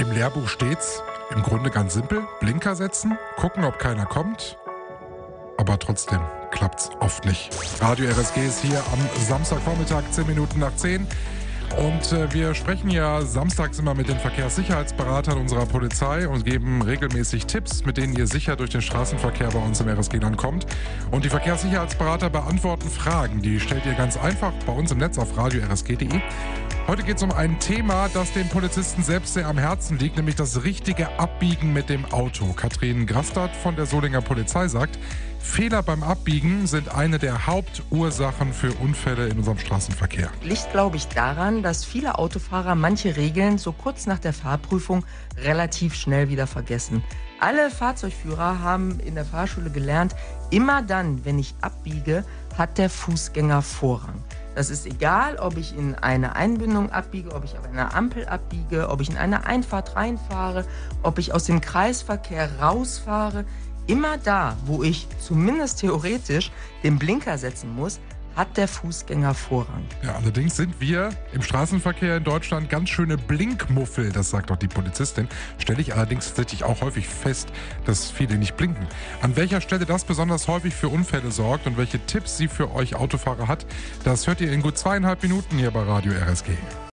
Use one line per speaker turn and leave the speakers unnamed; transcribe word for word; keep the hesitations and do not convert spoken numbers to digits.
Im Lehrbuch steht's im Grunde ganz simpel. Blinker setzen, gucken, ob keiner kommt. Aber trotzdem klappt's oft nicht. Radio R S G ist hier am Samstagvormittag, zehn Minuten nach zehn. Und äh, wir sprechen ja samstags immer mit den Verkehrssicherheitsberatern unserer Polizei und geben regelmäßig Tipps, mit denen ihr sicher durch den Straßenverkehr bei uns im R S G-Land kommt. Und die Verkehrssicherheitsberater beantworten Fragen. Die stellt ihr ganz einfach bei uns im Netz auf radio r s g punkt d e. Heute geht es um ein Thema, das den Polizisten selbst sehr am Herzen liegt, nämlich das richtige Abbiegen mit dem Auto. Katrin Grastert von der Solinger Polizei sagt, Fehler beim Abbiegen sind eine der Hauptursachen für Unfälle in unserem Straßenverkehr.
Liegt, glaube ich, daran, dass viele Autofahrer manche Regeln so kurz nach der Fahrprüfung relativ schnell wieder vergessen. Alle Fahrzeugführer haben in der Fahrschule gelernt, immer dann, wenn ich abbiege, hat der Fußgänger Vorrang. Das ist egal, ob ich in eine Einbindung abbiege, ob ich auf einer Ampel abbiege, ob ich in eine Einfahrt reinfahre, ob ich aus dem Kreisverkehr rausfahre. Immer da, wo ich zumindest theoretisch den Blinker setzen muss, hat der Fußgänger Vorrang.
Ja, allerdings sind wir im Straßenverkehr in Deutschland ganz schöne Blinkmuffel, das sagt auch die Polizistin. Stelle ich allerdings tatsächlich auch häufig fest, dass viele nicht blinken. An welcher Stelle das besonders häufig für Unfälle sorgt und welche Tipps sie für euch Autofahrer hat, das hört ihr in gut zweieinhalb Minuten hier bei Radio R S G.